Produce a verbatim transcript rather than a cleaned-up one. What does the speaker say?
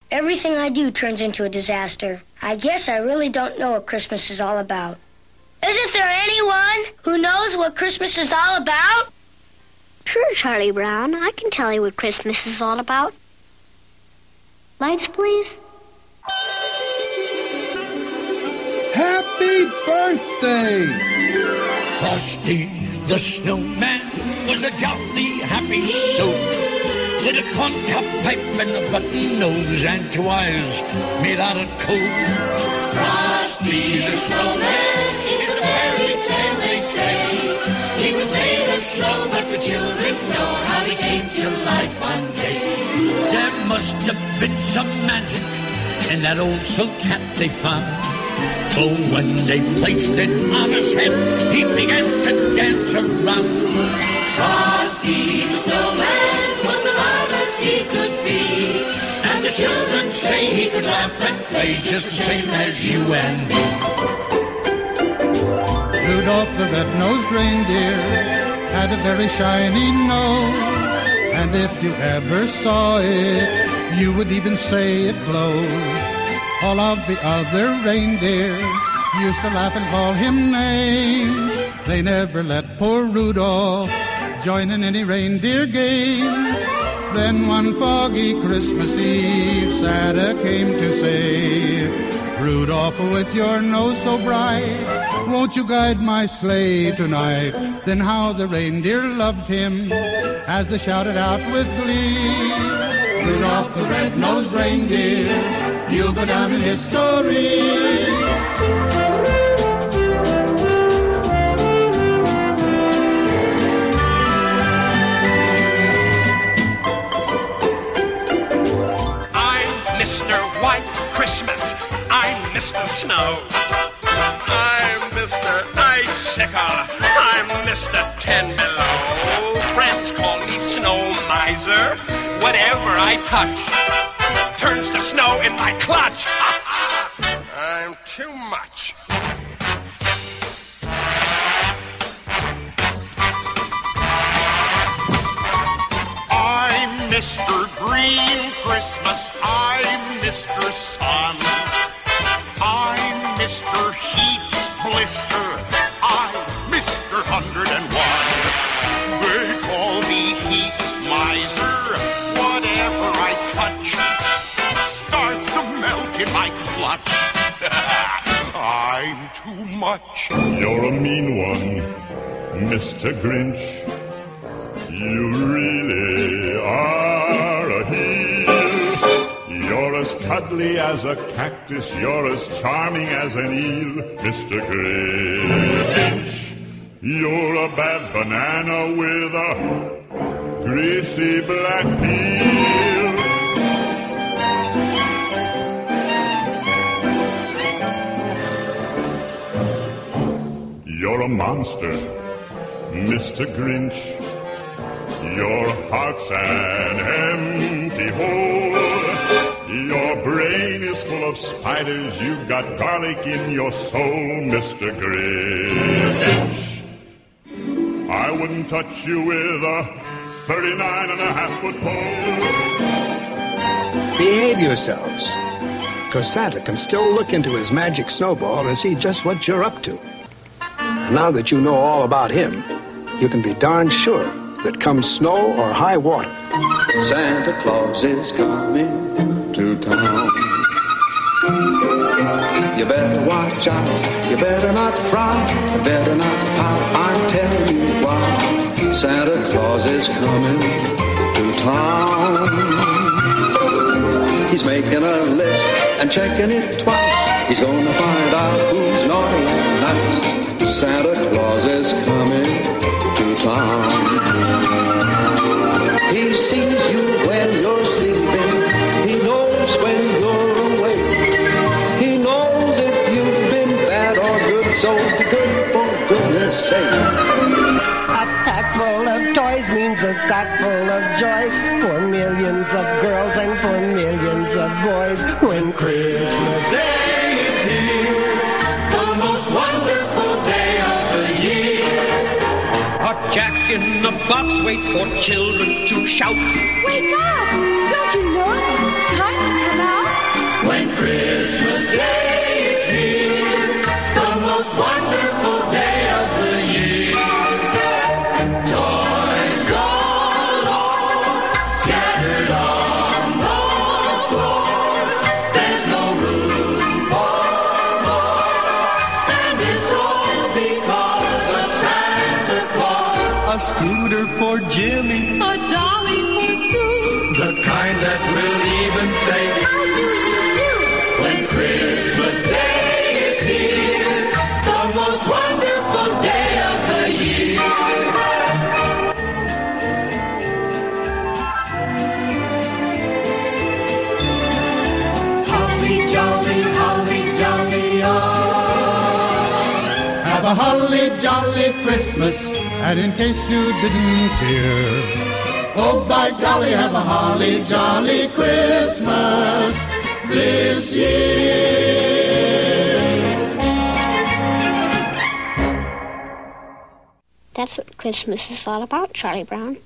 Everything I do turns into a disaster. I guess I really don't know what Christmas is all about. Isn't there anyone who knows what Christmas is all about? Sure, Charlie Brown. I can tell you what Christmas is all about. Lights, please. Happy birthday! Frosty the Snowman was a jolly happy soul, with a corncob pipe and a button nose and two eyes made out of coal. Frosty the Snowman is a fairy tale, they say. He was made of snow, but the children know how he came to life one day. There must have been some magic in that old silk hat they found. For when they placed it on his head, he began to dance around. Frosty the Snowman was alive as he could be, and the children say he could laugh and play just the same as you and me. Rudolph the red-nosed reindeer had a very shiny nose, and if you ever saw it, you would even say it glowed. All of the other reindeer used to laugh and call him names. They never let poor Rudolph join in any reindeer games. Then one foggy Christmas Eve, Santa came to say, Rudolph, with your nose so bright, won't you guide my sleigh tonight? Then how the reindeer loved him as they shouted out with glee, Rudolph the red-nosed reindeer, you'll go down in history. I'm Mister White Christmas. I'm Mister Snow. I'm Mister Icicle. I'm Mister Ten Below. Friends call me Snow Miser. Whatever I touch turns to snow in my clutch. I'm too much. I'm Mister Green Christmas. I'm Mister Sun. I'm Mister Heat Blister. I'm Mister Hundred and One. They call me Heat Miser. Whatever I touch starts to melt in my clutch. I'm too much. You're a mean one, Mister Grinch. You really are a heel. You're as cuddly as a cactus. You're as charming as an eel, Mister Grinch. You're a bad banana with a greasy black peel. You're a monster, Mister Grinch. Your heart's an empty hole. Your brain is full of spiders. You've got garlic in your soul, Mister Grinch. I wouldn't touch you with a thirty-nine and a half foot pole. Behave yourselves, because Santa can still look into his magic snowball and see just what you're up to. And now that you know all about him, you can be darn sure that come snow or high water, Santa Claus is coming to town. You better watch out, you better not cry, you better not pout, I'm telling you why. Santa Claus is coming to town. He's making a list and checking it twice. He's gonna find out who's naughty and nice. Santa Claus is coming to town. He sees you when you're sleeping. He knows when you're awake. He knows if you've been bad or good, so be good for goodness sake. A pack full of toys means a sack full of joys for millions of girls and for millions of boys. When Christmas Day is here, the most wonderful day of the year. A Jack in the Box waits for children to shout. Wake up! Don't you know it's time to come out? Christmas Day is here, the most wonderful day of the year. Toys galore, scattered on the floor. There's no room for more, and it's all because of Santa Claus. A scooter for Jimmy, A dolly for Sue, the kind that will even say, How do you do? when Christmas Day is here, the most wonderful day of the year. Holly jolly, holly jolly, oh. Have a holly jolly Christmas, and in case you didn't hear, oh by golly, have a holly jolly Christmas this year. That's what Christmas is all about, Charlie Brown.